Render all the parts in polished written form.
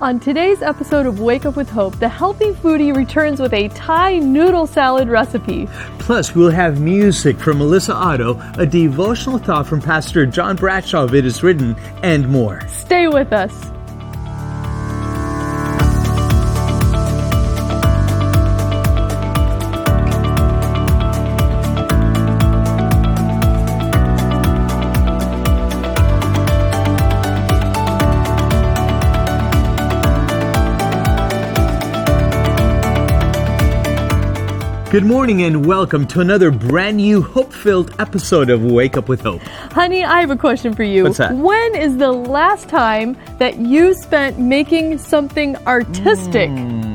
On today's episode of Wake Up with Hope, the Healthy Foodie returns with a Thai noodle salad recipe. Plus, we'll have music from Melissa Otto, a devotional thought from Pastor John Bradshaw of It Is Written, and more. Stay with us. Good morning and welcome to another brand new hope-filled episode of Wake Up with Hope. Honey, I have a question for you. What's that? When is the last time that you spent making something artistic?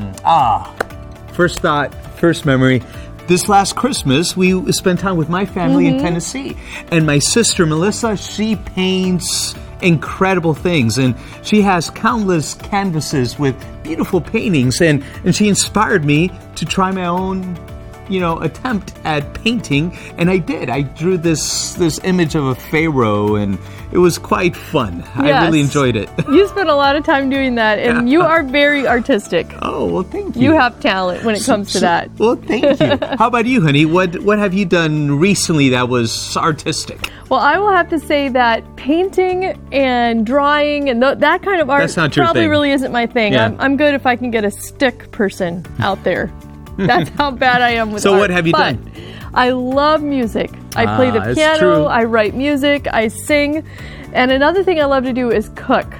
First thought, first memory. This last Christmas, we spent time with my family in Tennessee. And my sister, Melissa, she paints incredible things. And she has countless canvases with beautiful paintings. And she inspired me to try my own attempt at painting, and I did. I drew this image of a pharaoh, and it was quite fun. Yes. I really enjoyed it. You spent a lot of time doing that, and you are very artistic. Oh, well, thank you. You have talent when it comes to that. Well, thank you. How about you, honey? What have you done recently that was artistic? Well, I will have to say that painting and drawing and that kind of art probably really isn't my thing. Yeah. I'm good if I can get a stick person out there. That's how bad I am with art. So what have you done? I love music. I play the piano, I write music, I sing. And another thing I love to do is cook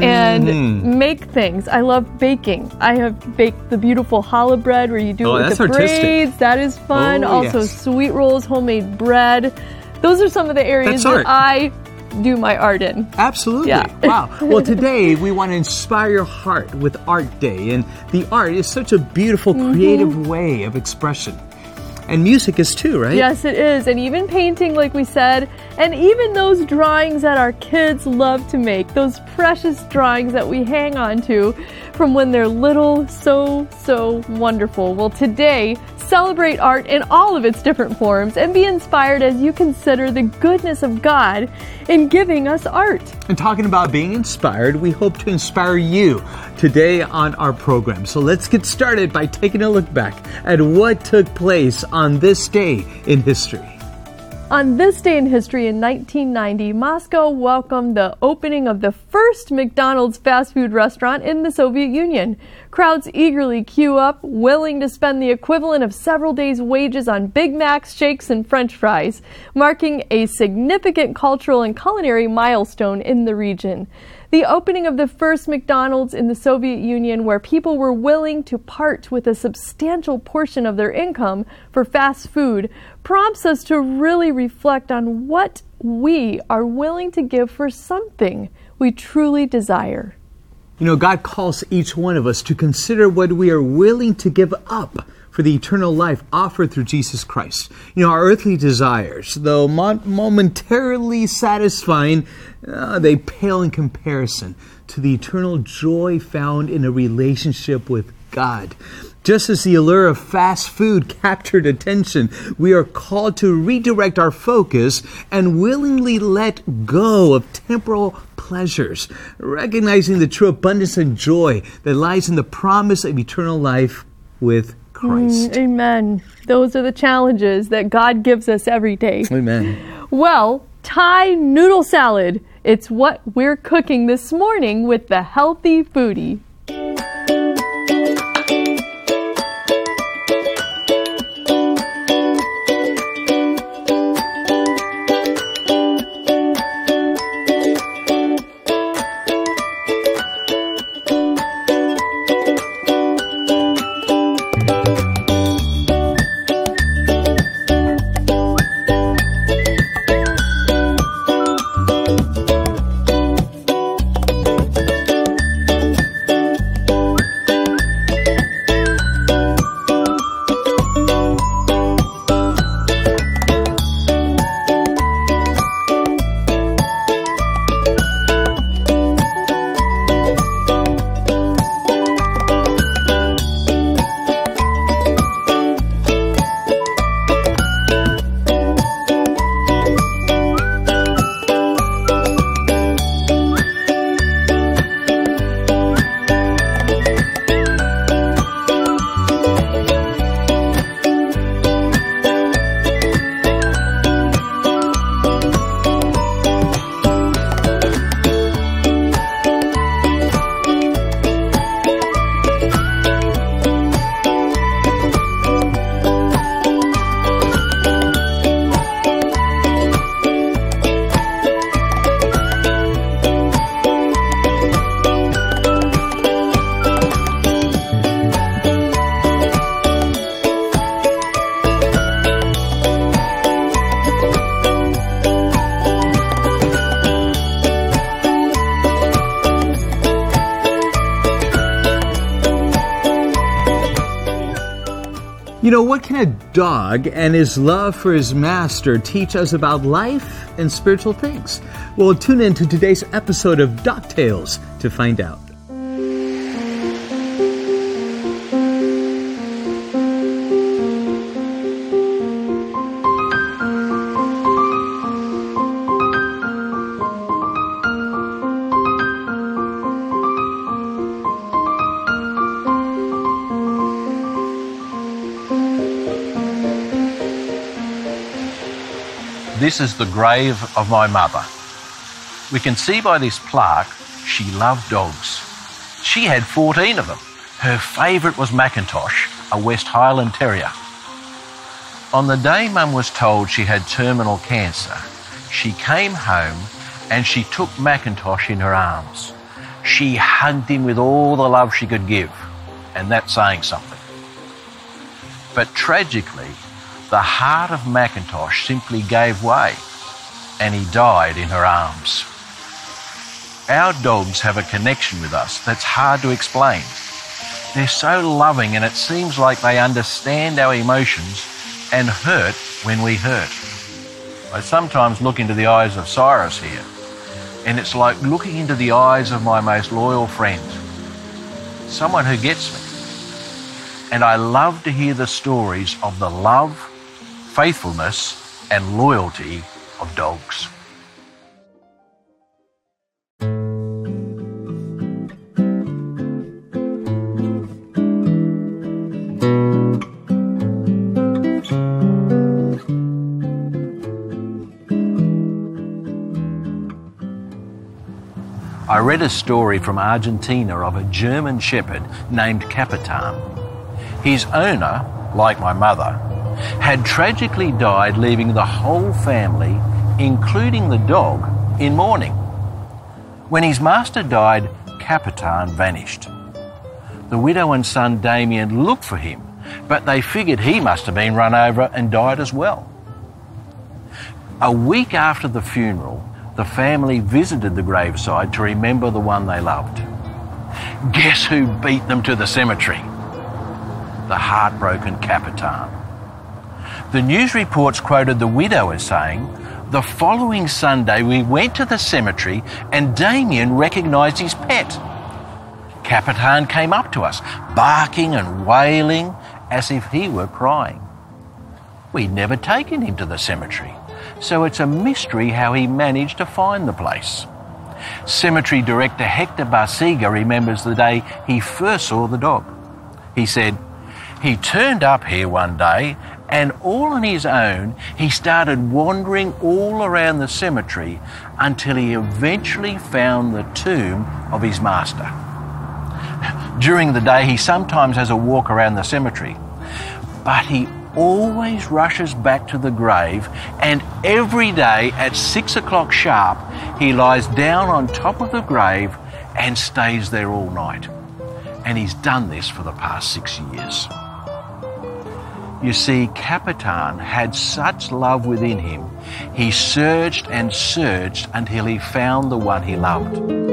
and make things. I love baking. I have baked the beautiful challah bread where you do it with the braids. That is fun. Also sweet rolls, homemade bread. Those are some of the areas that I do my art in. Absolutely. Yeah. Wow. Well, today we want to inspire your heart with Art Day. And the art is such a beautiful, creative way of expression. And music is too, right? Yes, it is. And even painting, like we said, and even those drawings that our kids love to make, those precious drawings that we hang on to from when they're little, so wonderful. Well, today, celebrate art in all of its different forms and be inspired as you consider the goodness of God in giving us art. And talking about being inspired, we hope to inspire you today on our program. So let's get started by taking a look back at what took place on this day in history. On this day in history in 1990, Moscow welcomed the opening of the first McDonald's fast food restaurant in the Soviet Union. Crowds eagerly queue up, willing to spend the equivalent of several days' wages on Big Macs, shakes, and French fries, marking a significant cultural and culinary milestone in the region. The opening of the first McDonald's in the Soviet Union, where people were willing to part with a substantial portion of their income for fast food, prompts us to really reflect on what we are willing to give for something we truly desire. God calls each one of us to consider what we are willing to give up for the eternal life offered through Jesus Christ. Our earthly desires, though momentarily satisfying, they pale in comparison to the eternal joy found in a relationship with God. Just as the allure of fast food captured attention, we are called to redirect our focus and willingly let go of temporal pleasures, recognizing the true abundance and joy that lies in the promise of eternal life with Christ. Amen. Those are the challenges that God gives us every day. Amen. Well, Thai noodle salad. It's what we're cooking this morning with the Healthy Foodie. You know, what can a dog and his love for his master teach us about life and spiritual things? Well, tune in to today's episode of Dog Tales to find out. This is the grave of my mother. We can see by this plaque she loved dogs. She had 14 of them. Her favourite was Macintosh, a West Highland Terrier. On the day Mum was told she had terminal cancer, she came home and she took Macintosh in her arms. She hugged him with all the love she could give, and that's saying something. But tragically, the heart of Macintosh simply gave way and he died in her arms. Our dogs have a connection with us that's hard to explain. They're so loving and it seems like they understand our emotions and hurt when we hurt. I sometimes look into the eyes of Cyrus here and it's like looking into the eyes of my most loyal friend, someone who gets me. And I love to hear the stories of the love, faithfulness and loyalty of dogs. I read a story from Argentina of a German shepherd named Capitan. His owner, like my mother, had tragically died, leaving the whole family, including the dog, in mourning. When his master died, Capitan vanished. The widow and son Damien looked for him, but they figured he must have been run over and died as well. A week after the funeral, the family visited the graveside to remember the one they loved. Guess who beat them to the cemetery? The heartbroken Capitan. The news reports quoted the widow as saying, "The following Sunday we went to the cemetery and Damien recognised his pet. Capitan came up to us, barking and wailing as if he were crying. We'd never taken him to the cemetery, so it's a mystery how he managed to find the place." Cemetery director Hector Barsiga remembers the day he first saw the dog. He said, "He turned up here one day and all on his own, he started wandering all around the cemetery until he eventually found the tomb of his master. During the day, he sometimes has a walk around the cemetery, but he always rushes back to the grave, and every day at 6 o'clock sharp, he lies down on top of the grave and stays there all night. And he's done this for the past 6 years." You see, Capitan had such love within him, he searched and searched until he found the one he loved.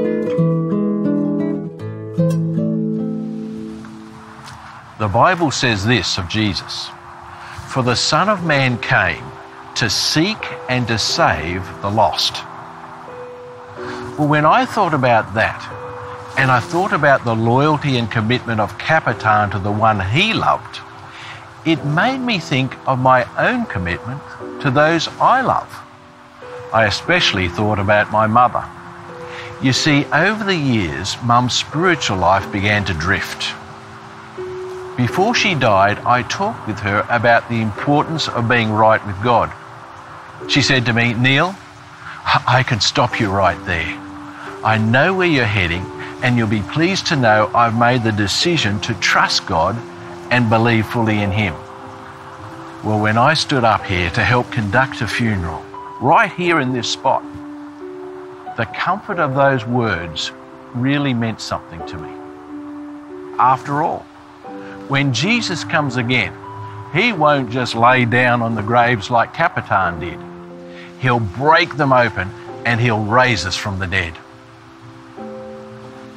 The Bible says this of Jesus, "For the Son of Man came to seek and to save the lost." Well, when I thought about that, and I thought about the loyalty and commitment of Capitan to the one he loved, it made me think of my own commitment to those I love. I especially thought about my mother. You see, over the years, Mum's spiritual life began to drift. Before she died, I talked with her about the importance of being right with God. She said to me, "Neil, I can stop you right there. I know where you're heading, and you'll be pleased to know I've made the decision to trust God and believe fully in Him." Well, when I stood up here to help conduct a funeral, right here in this spot, the comfort of those words really meant something to me. After all, when Jesus comes again, He won't just lay down on the graves like Capitan did. He'll break them open and He'll raise us from the dead.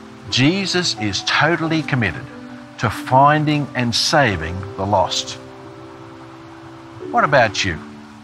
Jesus is totally committed to finding and saving the lost. What about you?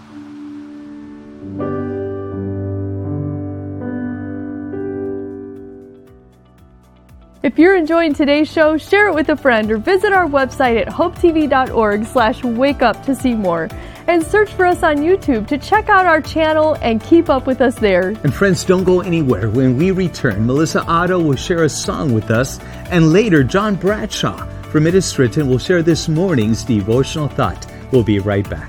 If you're enjoying today's show, share it with a friend or visit our website at hopetv.org/wakeup to see more. And search for us on YouTube to check out our channel and keep up with us there. And friends, don't go anywhere. When we return, Melissa Otto will share a song with us. And later, John Bradshaw from It Is Written will share this morning's devotional thought. We'll be right back.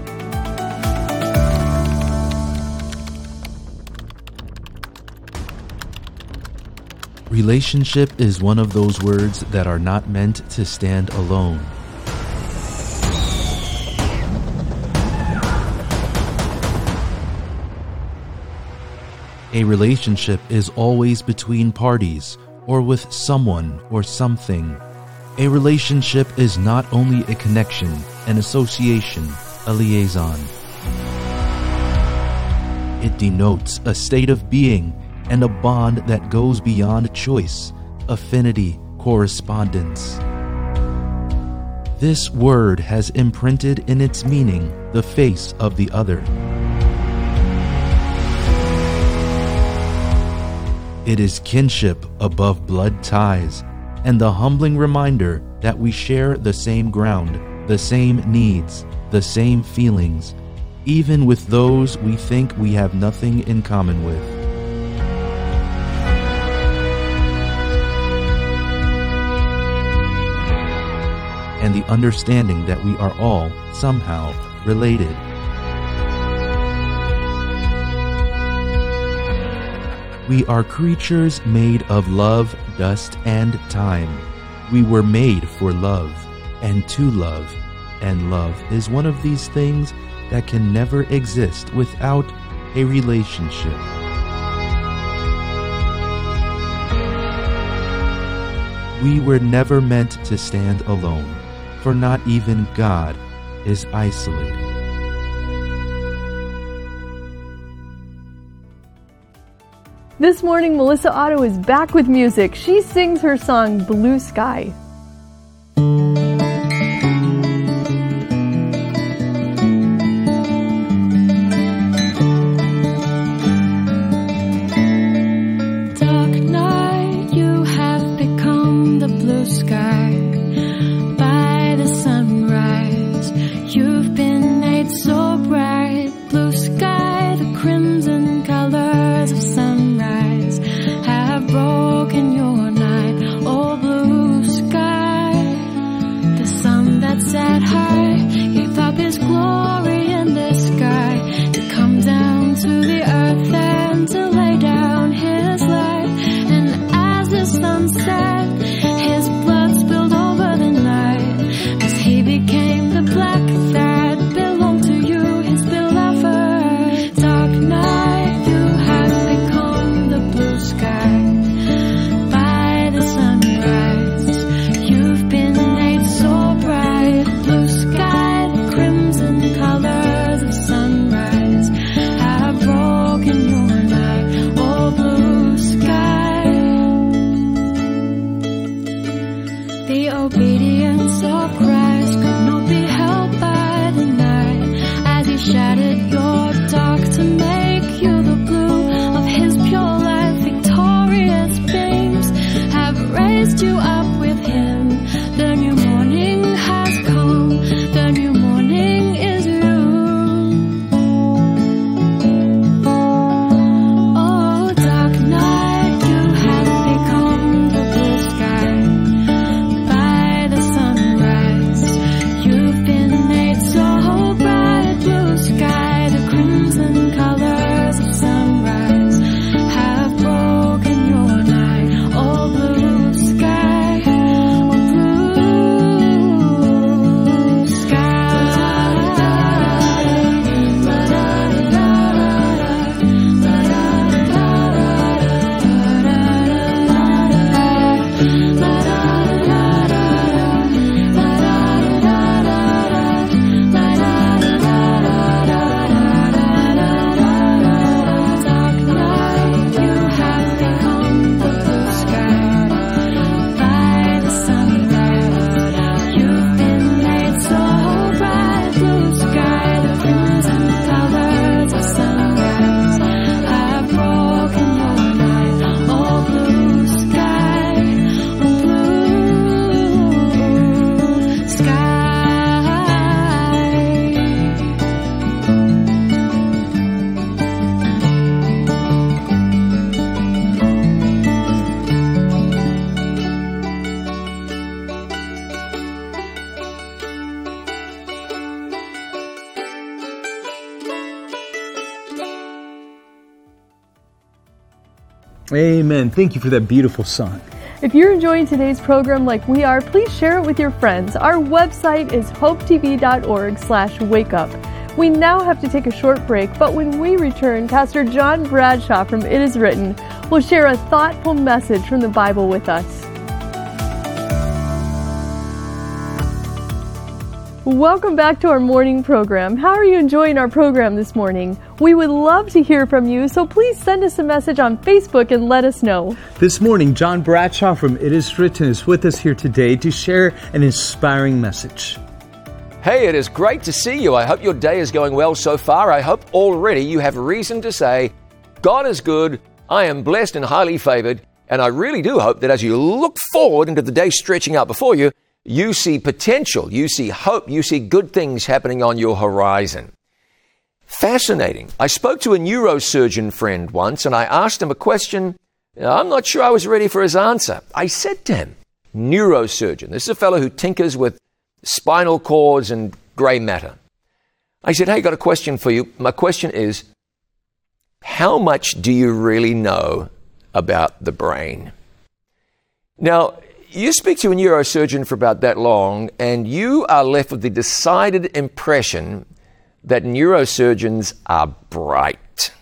Relationship is one of those words that are not meant to stand alone. A relationship is always between parties, or with someone or something. A relationship is not only a connection, an association, a liaison. It denotes a state of being and a bond that goes beyond choice, affinity, correspondence. This word has imprinted in its meaning the face of the other. It is kinship above blood ties, and the humbling reminder that we share the same ground, the same needs, the same feelings, even with those we think we have nothing in common with. And the understanding that we are all somehow related. We are creatures made of love, dust, and time. We were made for love and to love, and love is one of these things that can never exist without a relationship. We were never meant to stand alone, for not even God is isolated. This morning, Melissa Otto is back with music. She sings her song, Blue Sky. Dark night, you have become the blue sky. By the sunrise, you've been made so bright. Blue sky, the crimson colors of sunrise have broken your night. Oh, blue sky, the sun that sat high gave up his glory in the sky to come down to the earth and to lay down his life. And as the sun set, his blood spilled over the night as he became the black that belonged to you, his beloved. Dark night, you have become the blue sky. By the sunrise, you've been made so bright. Blue sky, the crimson colors of sunrise have broken your night. Oh, blue sky. The obedience of Christ could not be held by the night as he shattered your dark to make you the blue of his pure life. Victorious beams have raised you up with him. The new morning has come. The new morning is you. Oh, dark night, you have become the blue sky. By the sunrise, you've been made so bright. Blue sky, the crimson colors of sunrise have broken your night. Oh, blue sky, oh, blue sky. Dark night, you have become the blue sky. By the sunrise, you've been made so bright. Blue sky, Amen. Thank you for that beautiful song. If you're enjoying today's program like we are, please share it with your friends. Our website is hopetv.org/wakeup. We now have to take a short break, but when we return, Pastor John Bradshaw from It Is Written will share a thoughtful message from the Bible with us. Welcome back to our morning program. How are you enjoying our program this morning? We would love to hear from you, so please send us a message on Facebook and let us know. This morning, John Bradshaw from It Is Written is with us here today to share an inspiring message. Hey, it is great to see you. I hope your day is going well so far. I hope already you have reason to say, God is good, I am blessed and highly favored, and I really do hope that as you look forward into the day stretching out before you, you see potential, you see hope, you see good things happening on your horizon. Fascinating. I spoke to a neurosurgeon friend once and I asked him a question. I'm not sure I was ready for his answer. I said to him, neurosurgeon, this is a fellow who tinkers with spinal cords and gray matter. I said, hey, got a question for you. My question is, how much do you really know about the brain? Now, you speak to a neurosurgeon for about that long, and you are left with the decided impression that neurosurgeons are bright.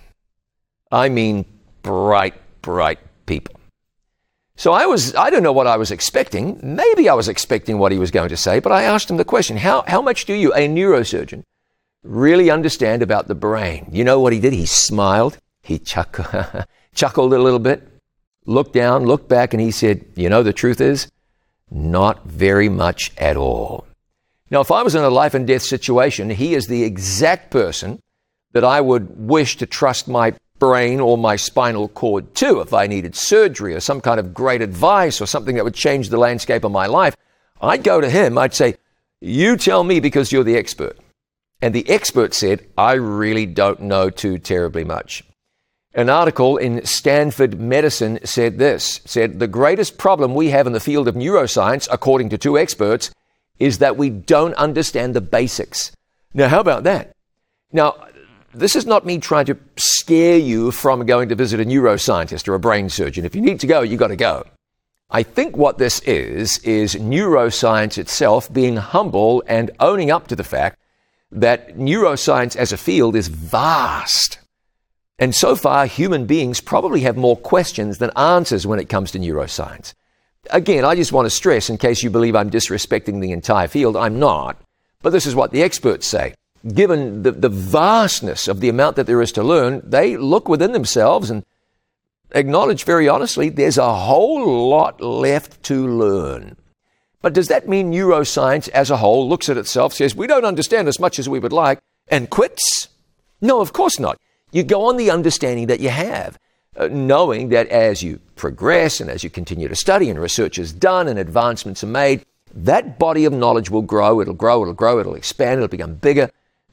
I mean, bright people. So I don't know what I was expecting. Maybe I was expecting what he was going to say, but I asked him the question, how much do you, a neurosurgeon, really understand about the brain? You know what he did? He smiled. He chuckled a little bit. Looked down, looked back, and he said, you know, the truth is, not very much at all. Now, if I was in a life and death situation, he is the exact person that I would wish to trust my brain or my spinal cord to. If I needed surgery or some kind of great advice or something that would change the landscape of my life, I'd go to him. I'd say, you tell me because you're the expert. And the expert said, I really don't know too terribly much. An article in Stanford Medicine said this, the greatest problem we have in the field of neuroscience, according to two experts, is that we don't understand the basics. Now, how about that? Now, this is not me trying to scare you from going to visit a neuroscientist or a brain surgeon. If you need to go, you got to go. I think what this is neuroscience itself being humble and owning up to the fact that neuroscience as a field is vast. And so far, human beings probably have more questions than answers when it comes to neuroscience. Again, I just want to stress, in case you believe I'm disrespecting the entire field, I'm not. But this is what the experts say. Given the vastness of the amount that there is to learn, they look within themselves and acknowledge very honestly, there's a whole lot left to learn. But does that mean neuroscience as a whole looks at itself, says, we don't understand as much as we would like, and quits? No, of course not. You go on the understanding that you have, knowing that as you progress and as you continue to study and research is done and advancements are made, that body of knowledge will grow, it'll expand, it'll become bigger.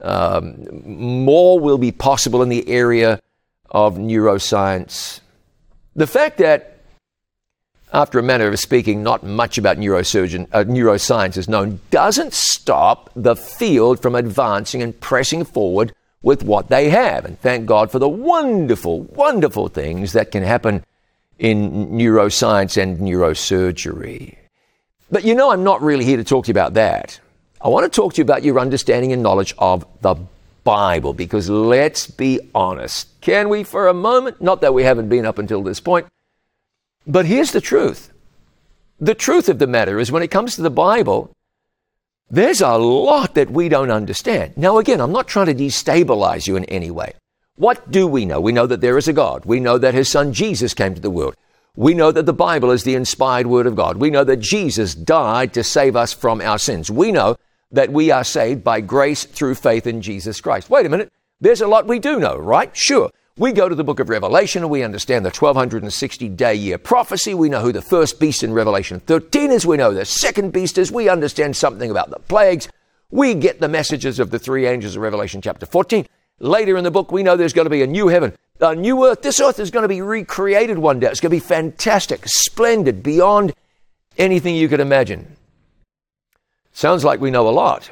More will be possible in the area of neuroscience. The fact that, after a manner of speaking, not much about neuroscience is known doesn't stop the field from advancing and pressing forward with what they have. And thank God for the wonderful, wonderful things that can happen in neuroscience and neurosurgery. But you know, I'm not really here to talk to you about that. I want to talk to you about your understanding and knowledge of the Bible, because let's be honest. Can we for a moment? Not that we haven't been up until this point. But here's the truth. The truth of the matter is when it comes to the Bible, there's a lot that we don't understand. Now, again, I'm not trying to destabilize you in any way. What do we know? We know that there is a God. We know that his son Jesus came to the world. We know that the Bible is the inspired word of God. We know that Jesus died to save us from our sins. We know that we are saved by grace through faith in Jesus Christ. Wait a minute. There's a lot we do know, right? Sure. We go to the book of Revelation and we understand the 1260-day year prophecy. We know who the first beast in Revelation 13 is. We know the second beast is. We understand something about the plagues. We get the messages of the three angels of Revelation chapter 14. Later in the book, we know there's going to be a new heaven, a new earth. This earth is going to be recreated one day. It's going to be fantastic, splendid, beyond anything you could imagine. Sounds like we know a lot.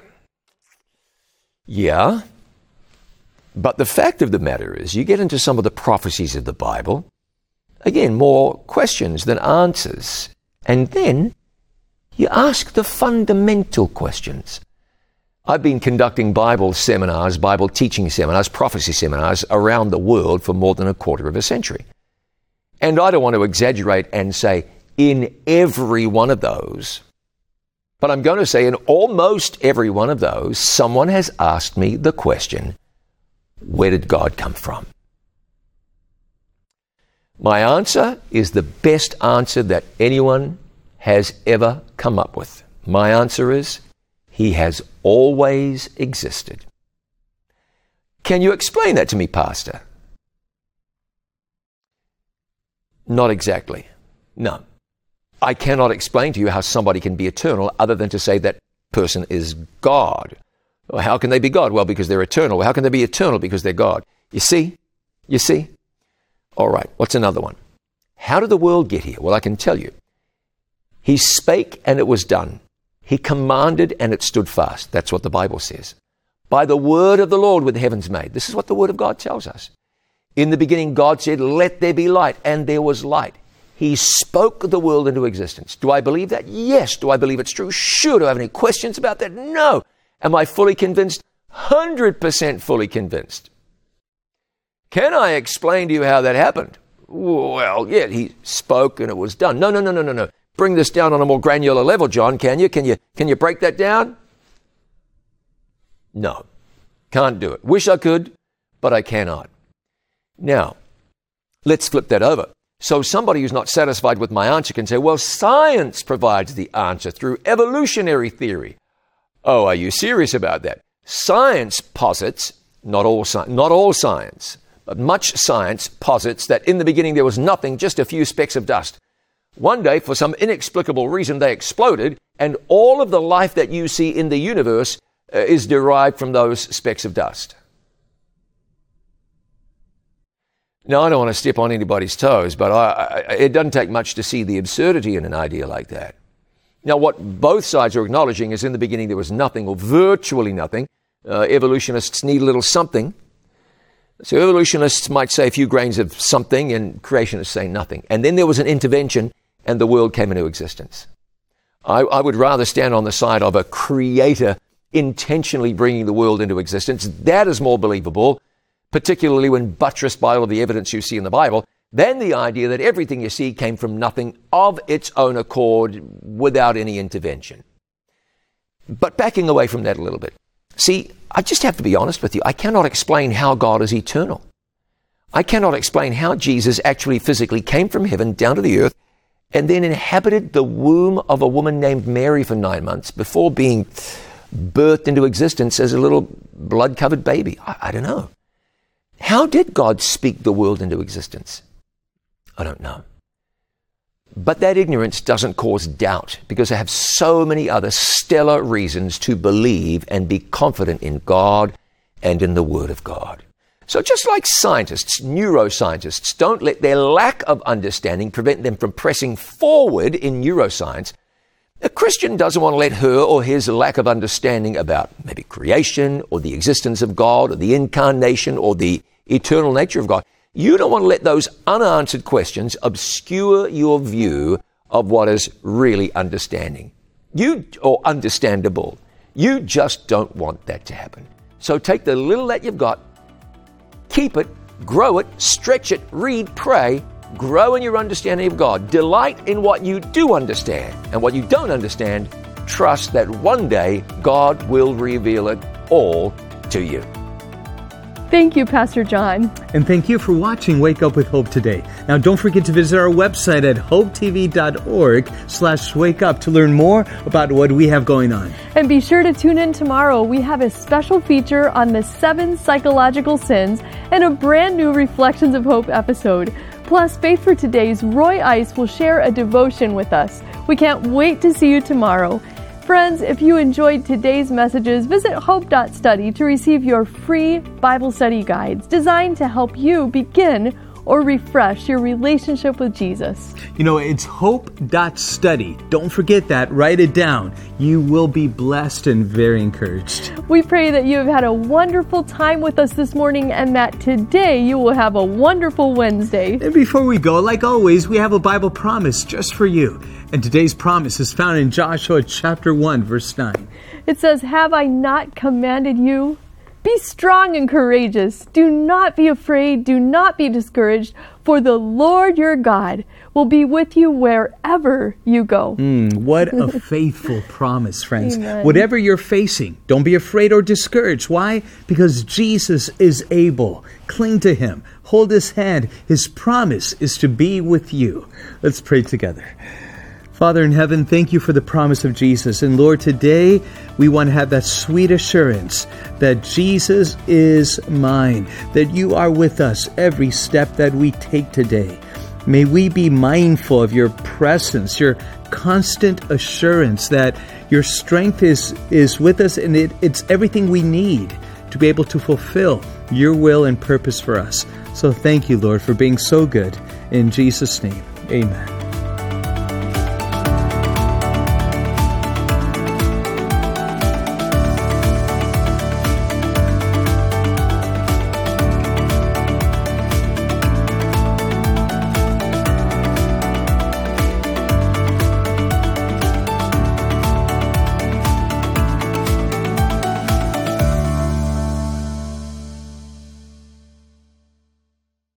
Yeah. But the fact of the matter is, you get into some of the prophecies of the Bible, Again, more questions than answers. And then you ask the fundamental questions. I've been conducting Bible seminars, Bible teaching seminars, prophecy seminars around the world for more than a quarter of a century. And I don't want to exaggerate and say in every one of those, but I'm going to say in almost every one of those, someone has asked me the question, where did God come from? My answer is the best answer that anyone has ever come up with. My answer is, He has always existed. Can you explain that to me, Pastor? Not exactly. No. I cannot explain to you how somebody can be eternal other than to say that person is God. Well, how can they be God? Well, because they're eternal. Well, how can they be eternal? Because they're God. You see? All right, what's another one? How did the world get here? Well, I can tell you. He spake and it was done. He commanded and it stood fast. That's what the Bible says. By the word of the Lord were the heavens made. This is what the word of God tells us. In the beginning, God said, let there be light, and there was light. He spoke the world into existence. Do I believe that? Yes. Do I believe it's true? Sure. Do I have any questions about that? No. Am I fully convinced? 100% fully convinced. Can I explain to you how that happened? Well, yeah, he spoke and it was done. No. Bring this down on a more granular level, John, can you? Can you break that down? No. Can't do it. Wish I could, but I cannot. Now, let's flip that over. So somebody who's not satisfied with my answer can say, well, science provides the answer through evolutionary theory. Oh, are you serious about that? Science posits, not all science, but much science posits that in the beginning there was nothing, just a few specks of dust. One day, for some inexplicable reason, they exploded, and all of the life that you see in the universe is derived from those specks of dust. Now, I don't want to step on anybody's toes, but it doesn't take much to see the absurdity in an idea like that. Now, what both sides are acknowledging is in the beginning there was nothing, or virtually nothing. Evolutionists need a little something. So evolutionists might say a few grains of something, and creationists say nothing. And then there was an intervention, and the world came into existence. I would rather stand on the side of a creator intentionally bringing the world into existence. That is more believable, particularly when buttressed by all of the evidence you see in the Bible, than the idea that everything you see came from nothing of its own accord without any intervention. But backing away from that a little bit. See, I just have to be honest with you. I cannot explain how God is eternal. I cannot explain how Jesus actually physically came from heaven down to the earth and then inhabited the womb of a woman named Mary for 9 months before being birthed into existence as a little blood-covered baby. I don't know. How did God speak the world into existence? I don't know. But that ignorance doesn't cause doubt, because I have so many other stellar reasons to believe and be confident in God and in the Word of God. So just like scientists, neuroscientists, don't let their lack of understanding prevent them from pressing forward in neuroscience, a Christian doesn't want to let her or his lack of understanding about maybe creation or the existence of God or the incarnation or the eternal nature of God, you don't want to let those unanswered questions obscure your view of what is really understanding. Or understandable. You just don't want that to happen. So take the little that you've got, keep it, grow it, stretch it, read, pray, grow in your understanding of God. Delight in what you do understand. And what you don't understand, trust that one day God will reveal it all to you. Thank you, Pastor John. And thank you for watching Wake Up with Hope today. Now, don't forget to visit our website at hopetv.org/wakeup to learn more about what we have going on. And be sure to tune in tomorrow. We have a special feature on the 7 psychological sins and a brand new Reflections of Hope episode. Plus, Faith for Today's Roy Ice will share a devotion with us. We can't wait to see you tomorrow. Friends, if you enjoyed today's messages, visit hope.study to receive your free Bible study guides designed to help you begin or refresh your relationship with Jesus. You know, it's hope.study. Don't forget that. Write it down. You will be blessed and very encouraged. We pray that you have had a wonderful time with us this morning and that today you will have a wonderful Wednesday. And before we go, like always, we have a Bible promise just for you. And today's promise is found in Joshua chapter 1, verse 9. It says, "Have I not commanded you? Be strong and courageous. Do not be afraid. Do not be discouraged. For the Lord your God will be with you wherever you go." What a faithful promise, friends. Amen. Whatever you're facing, don't be afraid or discouraged. Why? Because Jesus is able. Cling to Him. Hold His hand. His promise is to be with you. Let's pray together. Father in heaven, thank you for the promise of Jesus. And Lord, today we want to have that sweet assurance that Jesus is mine, that you are with us every step that we take today. May we be mindful of your presence, your constant assurance that your strength is with us, and it's everything we need to be able to fulfill your will and purpose for us. So thank you, Lord, for being so good. In Jesus' name, amen.